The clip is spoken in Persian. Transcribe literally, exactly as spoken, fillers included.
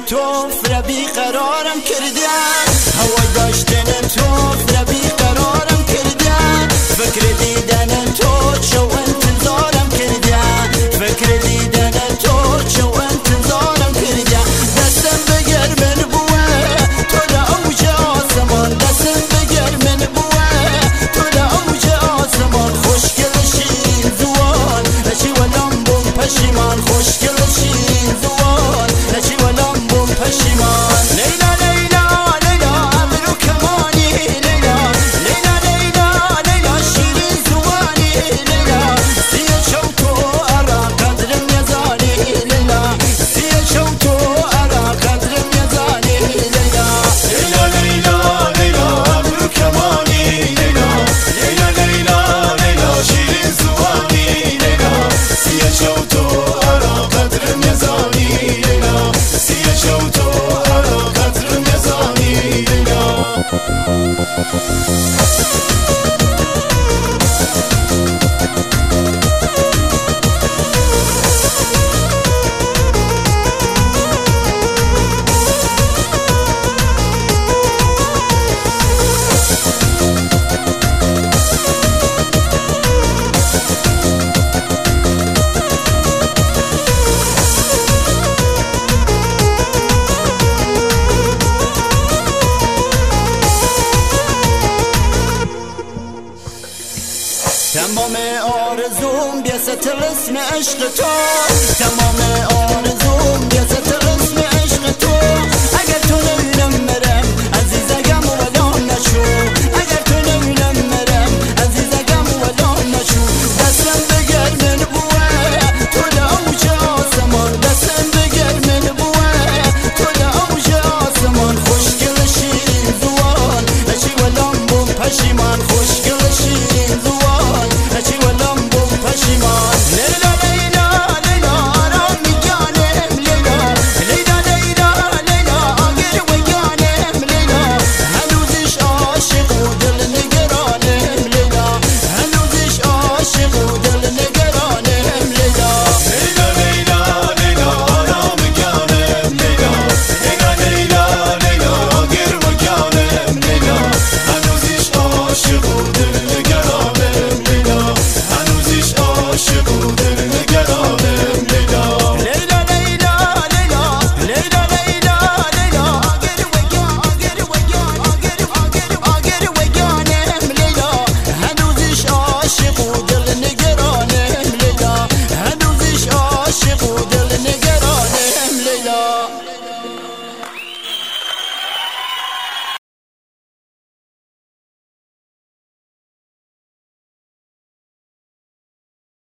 تو فرا بیقرارم کردن، هوای داشتن تو فرا بیقرارم کردن، فکر دیدن تو چو انتظارم کردن، فکر دیدن تو چو انتظارم کردن. دستم بگر من بوه تو لعوج آسمان، دستم بگر من بوه تو لعوج آسمان. خوشگل شین زوان هچی ولم بوم پشیمان، خوشگل شین زوان هچی ولم بوم پشیمان. لیلا لیلا لیلا ابرو کمانی، لیلا لیلا لیلا لیلا شیرین زوانی، لیلا سیه چو تو ارا قدرم یزانی، لیلا سیه چو تو ارا قدرم یزانی، لیلا لیلا لیلا لیلا ابرو کمانی، لیلا لیلا لیلا لیلا شیرین زوانی، لیلا سیه چو تو ارا قدرم یزانی، لیلا سیه چو تو ارا قدرم یزانی، لیلا. تمام آرزوم بیست الاسم عشق تو، تمام آرزوم